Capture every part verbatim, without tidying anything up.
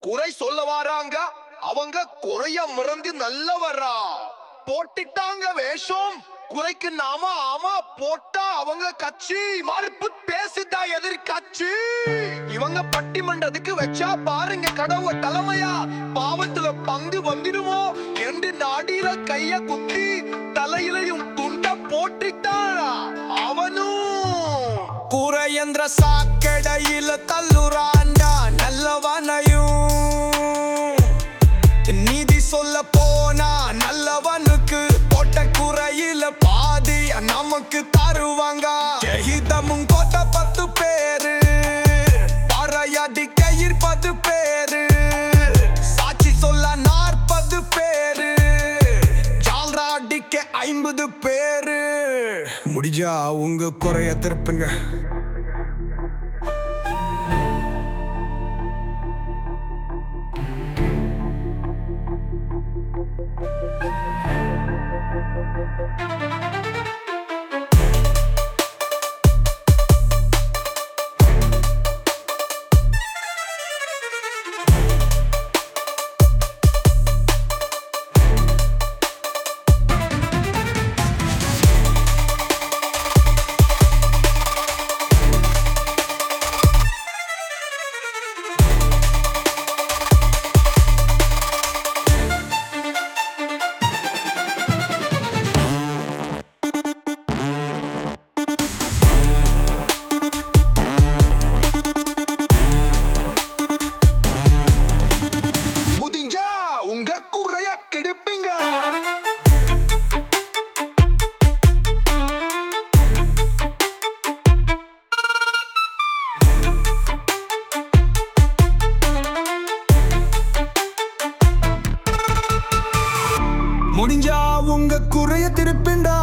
குறை சொல்ல வராங்க, அவங்க குறைய மறந்து நல்லவரா போட்டுட்டாங்க வேஷம். குறைக்கு நாம ஆமா போட்டா அவங்க கட்சி மறுப்பு பேசுதா எதிர்கட்சி. இவங்க பட்டிமன்றத்துக்கு வச்சா பாருங்க கடவுள தலைமையா, பாவத்துல பங்கு வந்துடுமோ என்று நாடியில கைய குத்தி தலையிலையும் துண்ட போட்டுட்டாரா அவனும். குறையன்ற சாக்கடையில தள்ளுறாண்டா நல்லவனையும். நீதி சொல்ல போனா நல்லவனுக்கு போட்ட குறையில பாதி நமக்கு தருவாங்க. ஜெயிதமும் கோட்ட பத்து பேரு, பறையடிக்க இருபது பேரு, சாட்சி சொல்ல நாற்பது பேரு, ஜால்ரா அடிக்க ஐம்பது பேரு. முடிஞ்சா உங்க குறைய திருப்புங்க. முடிஞ்சா உங்க குறைய திருப்பிண்டா.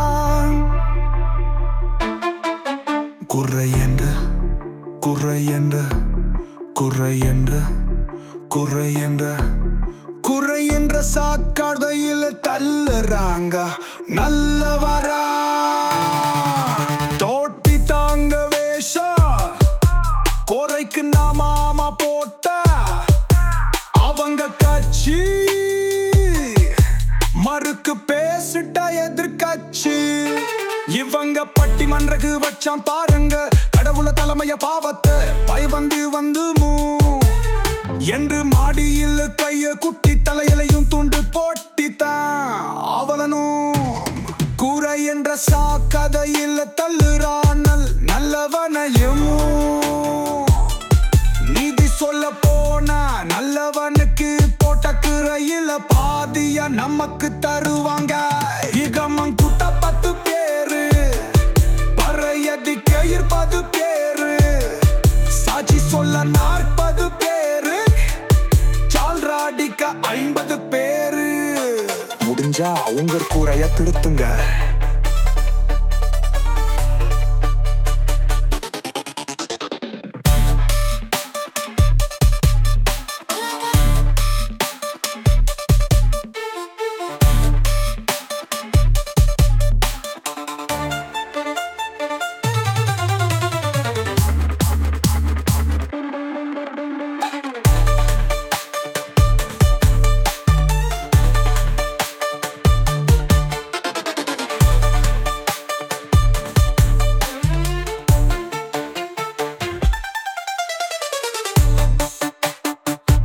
குறையென்ற குறையென்ற குறையென்ற குறையென்ற குறையென்ற சாக்கடையில தள்ளுறாங்க நல்லவரா. தோட்டி தாங்க வேஷா, குறைக்கு நாம போட்ட அவங்க கட்சி மறுக்கு பேசிட்ட எதிர்கட்சி. இவங்க பட்டிமன்றக்கு வச்சான் பாருங்க கடவுள தலைமைய பாவத்தை பயவந்து வந்து மூ என்று மாடியில் கைய குட்டி தலையிலையும் துண்டு போட்டித்தான் அவலனும். கூரை என்ற சாக்கதையில் தள்ளுறானல் நல்லவனையும். நீதி சொல்ல போனா நல்லவனுக்கு போட்ட குறையில பாதிய நமக்கு தருவாங்க. இகமம் குட்ட பத்து பேரு, பறையடிக்க இருபது பேரு, சாட்சி சொல்ல நாற்பது பேரு, ஜால்ரா அடிக்க ஐம்பது பேரு. முடிஞ்சா உங்க குறைய திருத்துங்க.